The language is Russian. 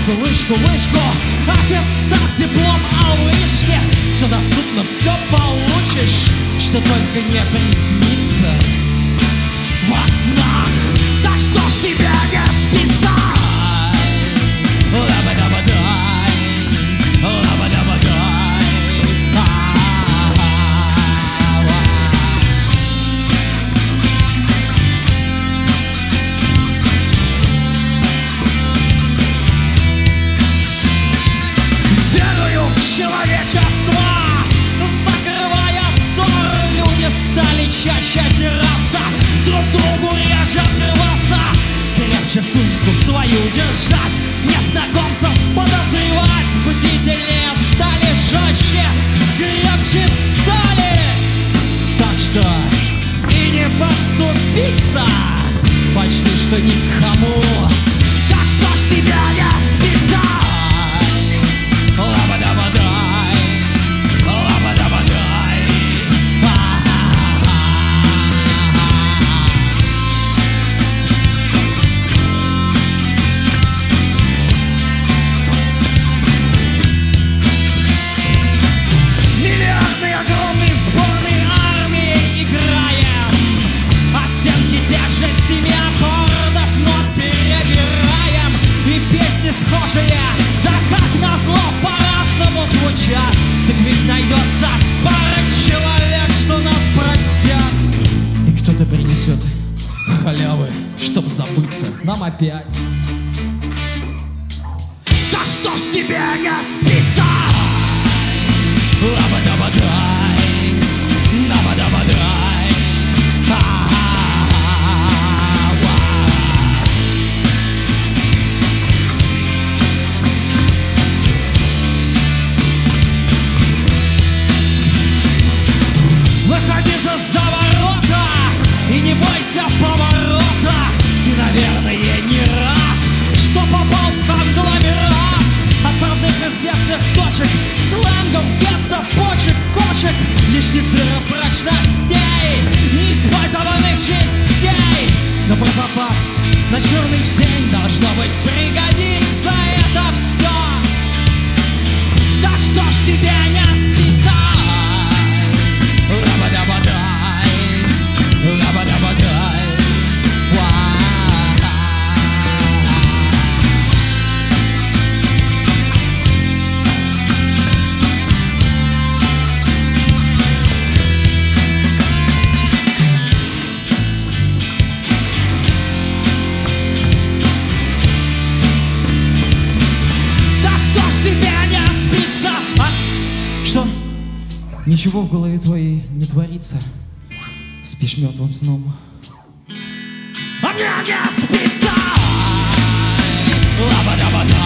вышку, аттестат, диплом о вышке. Все доступно, все получишь, что только не приснится во снах. Так что ж тебе не спится? Лаба-даба-дай, лаба-даба-дай. Верую в человечество, закрывая взор, люди стали чаще озираться, друг другу реже открываться, крепче сумку свою держать, незнакомцев подозревать, бдительнее стали, жестче, крепче стали. Так что и не подступиться почти что никому. Так что ж тебе не спится? Лаба-даба-дай, лаба-даба-дай. Миллиардные огромные сборные армии играем, оттенки тех же 7 аккордов, но перебираем. И песни схожие, да как назло, по-разному звучат. Так ведь найдется пара человек, что нас простят. И кто-то принесет халявы, чтоб забыться нам опять. Так что ж тебе не спится? Лаба-даба-дай, лаба-даба-дай. Выходи же за ворота и не бойся поворота. Ты, наверное, не рад, что попал в конгломерат отправных известных точек, сленгов, гетто, почек, кочек, лишних дыр прочностей, неиспользованных частей. Но про запас на черный день должно быть пригодится это все. Так что ж тебе не спится? Лаба-даба-дай, лаба-даба-дай. Так что ж тебе не спится? Что? Ничего в голове твоей не творится? Спишь мертвым сном? А мне не спится! Лаба-даба-дай.